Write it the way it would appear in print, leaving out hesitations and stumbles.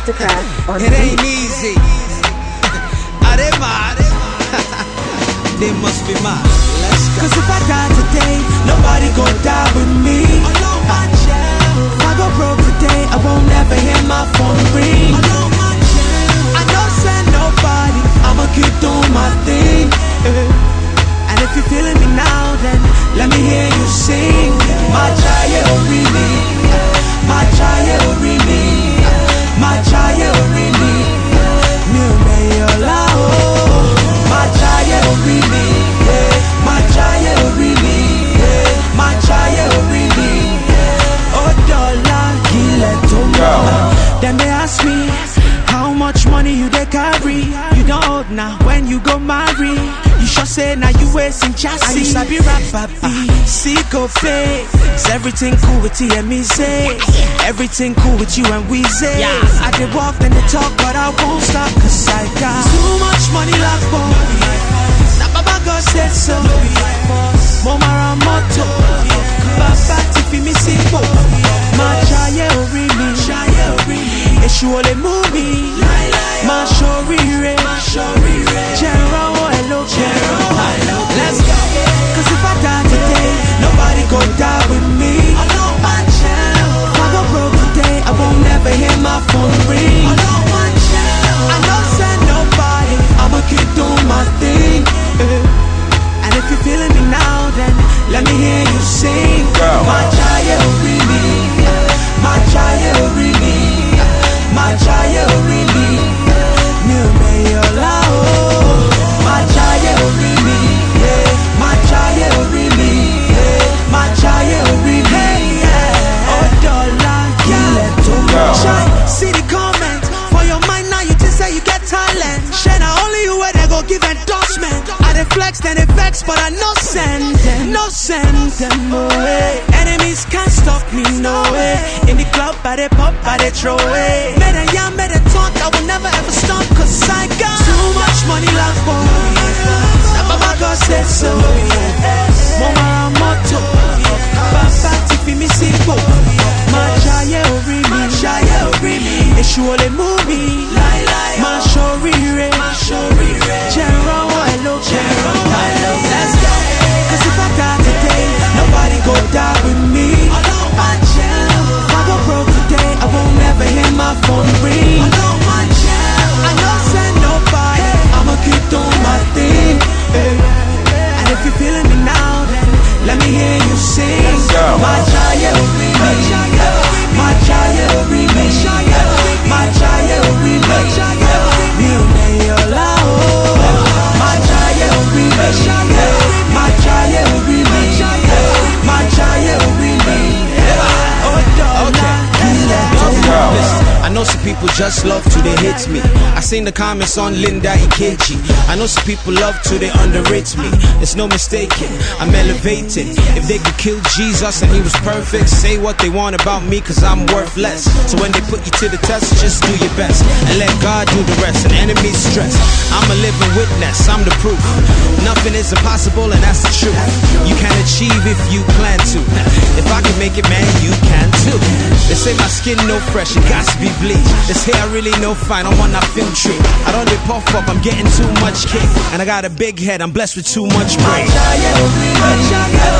Mastercraft on It ain't easy. Are they mad? They must be mad. Let's go. 'Cause if I die today, nobody gon' die with me. If I go broke today, I won't ever hear my phone ring. I don't send nobody, I'ma keep doing my thing. And if you're feeling me now, then let me hear you sing. My child, really. My child, really. My child, really. Mil meyola, oh. My child, really. My child, really. My child, really. Oh, dollar, kill it, Then they ask me, how much money you they carry? You don't hold now when you go marry. You sure say now you wasting chassis. I used to be rap papi, Seco face. Is everything cool with TME say? Everything cool with you and we say. I did walk and they talk, but I won't stop 'cause I got too much money left for. Now Baba God said so. Momara moto, Baba tifi mi simple. My child really, Eshu ole movie. My shorire, General hello. Let's go. 'Cause if I die today, nobody gon' die with me. If I go broke today, I won't never hear my phone ring. I don't send nobody, I'ma keep doing my thing. And if you're feeling me now, then let me hear you sing. My child really, my child really, my child really. Mil meyola, oh. My child really, my child really, my child really. Oh, dollar, shine, see the comment. For your mind now, you just say you get talent. Share now only you where they go give endorsement. I dey flex, then they vex, but I no send them away. Enemies can't stop me, no way. In the club, I dey pop, I dey throw away. Made a yam, made a talk, I will never ever stop 'cause I got too much money left for. Now Baba God said so. Mama moto, Baba tifi mi simple. My child really, Eshu ole movie. My shorire, General hello. Let's go. 'Cause if I die today, nobody gon' die with me. If I go broke today, I won't ever hear my phone ring. I don't send nobody, I'ma keep doing my thing. And if you're feeling me now, then let me hear you sing. My child really, my child really, my child really. Mil meyola, oh. My child really, my child really, my child really. Oh, dollar, listen, I know some people just love to they hate me. I seen the comments on Linda Ikechi. I know some people love to they underrate me. It's no mistaking, I'm elevated. If they could kill Jesus and he was perfect, say what they want about me 'cause I'm worthless. So when they put you to the test, just do your best and let God do the rest. And enemies stress, I'm a living witness, I'm the proof. Nothing is impossible and that's the truth. You can achieve if you plan to. If I can make it, man, you can too. They say my skin no fresh, it got to be bleached. This hair really no fine, I'm on that film tree. I don't get puff up, I'm getting too much cake. And I got a big head, I'm blessed with too much brain. My child